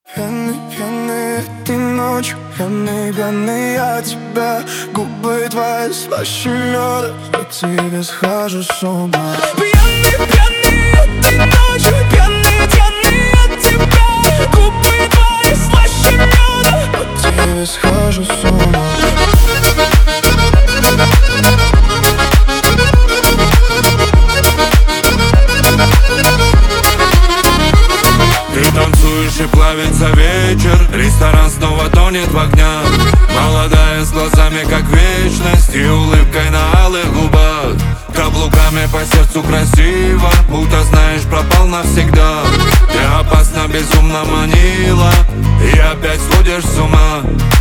Пьяный этой ночью, пьяный я тебя. Губы твои слаще меда, по тебе схожу с ума. Пьяный этой ночью, пьяный от тебя. Губы твои слаще меда, по тебе схожу с ума. Ты танцуешь и плавится вечер, ресторан снова тонет в огнях. Молодая с глазами как вечность и улыбкой на алых губах. Каблуками по сердцу красиво, будто знаешь, пропал навсегда. Ты опасно, безумно манила, и опять сводишь с ума.